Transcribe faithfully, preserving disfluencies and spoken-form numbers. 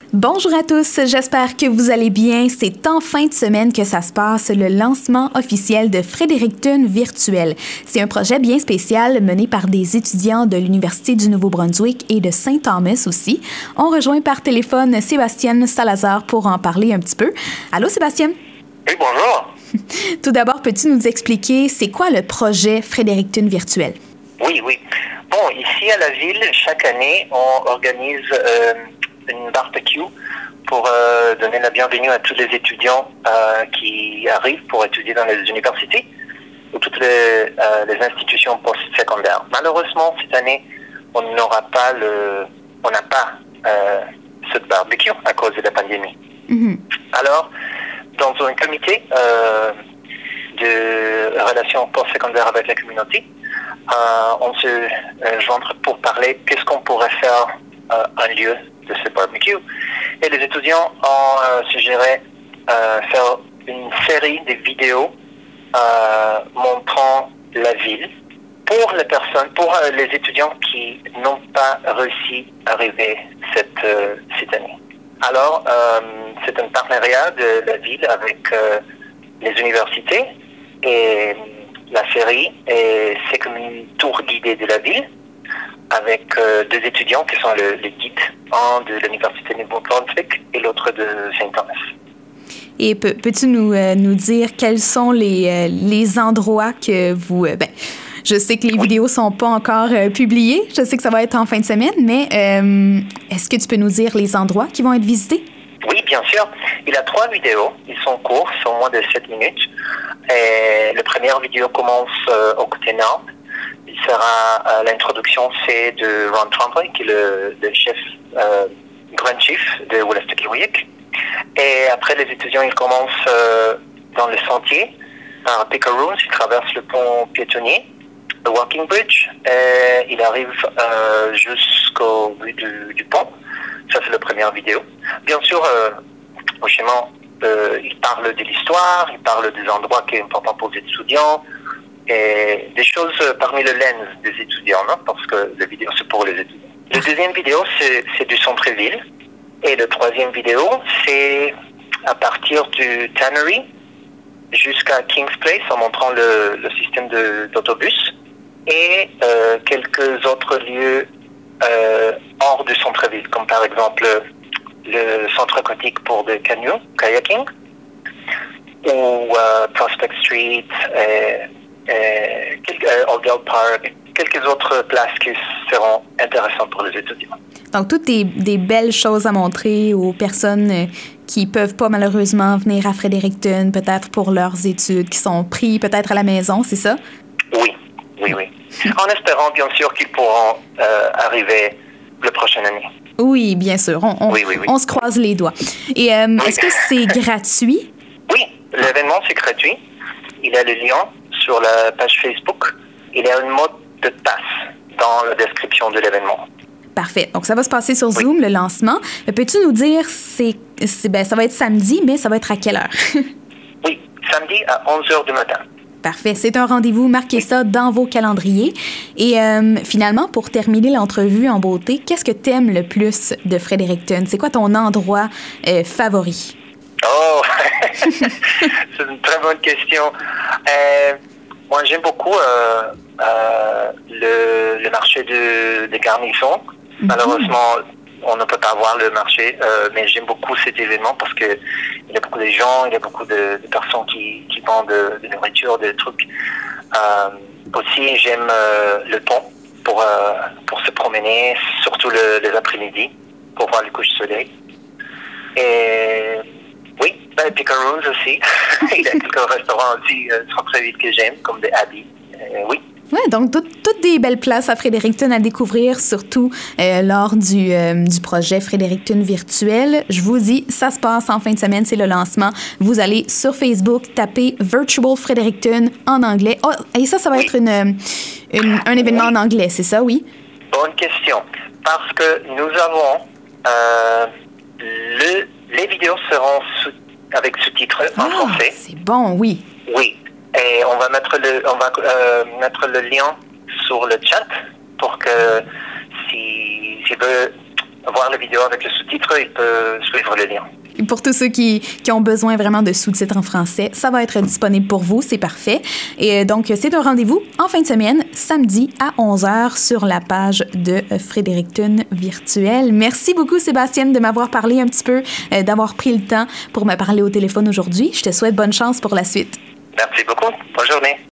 Bonjour à tous, j'espère que vous allez bien. C'est en fin de semaine que ça se passe, le lancement officiel de Fredericton Virtuel. C'est un projet bien spécial mené par des étudiants de l'Université du Nouveau-Brunswick et de Saint-Thomas aussi. On rejoint par téléphone Sébastien Salazar pour en parler un petit peu. Allô Sébastien? Oui, bonjour. Tout d'abord, peux-tu nous expliquer c'est quoi le projet Fredericton Virtuel? Oui, oui. Bon, ici à la ville, chaque année, on organise euh, une barbecue pour euh, donner la bienvenue à tous les étudiants euh, qui arrivent pour étudier dans les universités ou toutes les, euh, les institutions post-secondaires. Malheureusement, cette année, on n'aura pas le, on n'a pas euh, ce barbecue à cause de la pandémie. Mm-hmm. Alors, dans un comité euh, de relations post-secondaires avec la communauté, euh, on se euh, joindre pour parler qu'est-ce qu'on pourrait faire euh, un lieu de ce barbecue. Et les étudiants ont euh, suggéré euh, faire une série de vidéos euh, montrant la ville pour les personnes, pour euh, les étudiants qui n'ont pas réussi à arriver cette, euh, cette année. Alors, euh, c'est un partenariat de la ville avec euh, les universités et la série, et c'est comme une tour guidée de la ville avec euh, deux étudiants qui sont le, les guides, un de l'Université de Nouveau-Brunswick et l'autre de Saint-Thomas. Et peux, peux-tu nous, euh, nous dire quels sont les, euh, les endroits que vous... Euh, ben, je sais que les oui. vidéos ne sont pas encore euh, publiées, je sais que ça va être en fin de semaine, mais euh, est-ce que tu peux nous dire les endroits qui vont être visités? Oui, bien sûr. Il y a trois vidéos, ils sont courts, sont moins de sept minutes. Et la première vidéo commence euh, au côté nord. Il sera euh, l'introduction, c'est de Ron Trombley, qui est le, le chef, euh, grand chef de Wolastoqiyik. Et après, les étudiants, ils commencent euh, dans le sentier par Pickeroons, ils traversent le pont piétonnier, le Walking Bridge, et ils arrivent euh, jusqu'au bout du, du pont. Ça, c'est la première vidéo. Bien sûr, euh, au chemin, euh, ils parlent de l'histoire, ils parlent des endroits qui sont importants pour les étudiants, et des choses parmi le lens des étudiants, non? Parce que la vidéo, c'est pour les étudiants. La deuxième vidéo, c'est, c'est du centre-ville. Et la troisième vidéo, c'est à partir du Tannery jusqu'à King's Place, en montrant le, le système de, d'autobus, et euh, quelques autres lieux euh, hors du centre-ville, comme par exemple le centre aquatique pour le canoë, kayaking, ou euh, Prospect Street, et, et, quelques, euh, Oldgate Park, quelques autres places qui seront intéressantes pour les étudiants. Donc, toutes des, des belles choses à montrer aux personnes euh, qui ne peuvent pas malheureusement venir à Fredericton, peut-être pour leurs études, qui sont pris peut-être à la maison, c'est ça? Oui, oui, oui. En espérant, bien sûr, qu'ils pourront euh, arriver la prochaine année. Oui, bien sûr. On, on, oui, oui, oui. on se croise les doigts. Et euh, oui. Est-ce que c'est gratuit? Oui, l'événement, c'est gratuit. Il y a le lien sur la page Facebook. Il y a une mode de passe dans la description de l'événement. Parfait. Donc, ça va se passer sur Zoom, oui. le lancement. Mais peux-tu nous dire, c'est, c'est, ben, ça va être samedi, mais ça va être à quelle heure? Oui, samedi à onze heures du matin. Parfait. C'est un rendez-vous. Marquez oui. ça dans vos calendriers. Et euh, finalement, pour terminer l'entrevue en beauté, qu'est-ce que tu aimes le plus de Fredericton? C'est quoi ton endroit euh, favori? Oh! C'est une très bonne question. Euh, moi, j'aime beaucoup euh, euh, le, le marché de, de garnison. Mm-hmm. Malheureusement, on ne peut pas voir le marché, euh, mais j'aime beaucoup cet événement parce que il y a beaucoup de gens, il y a beaucoup de, de personnes qui, qui vendent de, de nourriture, des trucs. Euh, aussi, j'aime euh, le pont pour, euh, pour se promener, surtout le, les après-midi, pour voir le coucher de soleil. Et oui, ben, Pickeroons aussi. Il y a quelques restaurants aussi euh, centre-ville que j'aime, comme des Abbey. Euh, oui. Oui, donc tout, toutes des belles places à Fredericton à découvrir, surtout euh, lors du, euh, du projet Fredericton Virtuel. Je vous dis, ça se passe en fin de semaine, c'est le lancement. Vous allez sur Facebook, taper Virtual Fredericton en anglais. Oh, et ça, ça va oui. être une, une, un événement oui. en anglais, c'est ça, oui? Bonne question. Parce que nous avons... Euh, le, les vidéos seront sous, avec sous-titres en oh, français. C'est bon, oui. Oui. Et on va mettre le, on va euh, mettre le lien sur le chat pour que si je veux voir la vidéo avec le sous-titre, il peut suivre le lien. Et pour tous ceux qui, qui ont besoin vraiment de sous-titres en français, ça va être disponible pour vous, c'est parfait. Et donc, c'est un rendez-vous en fin de semaine, samedi à onze heures sur la page de Fredericton Virtuel. Merci beaucoup, Sébastien, de m'avoir parlé un petit peu, euh, d'avoir pris le temps pour me parler au téléphone aujourd'hui. Je te souhaite bonne chance pour la suite. Merci beaucoup. Bonne journée.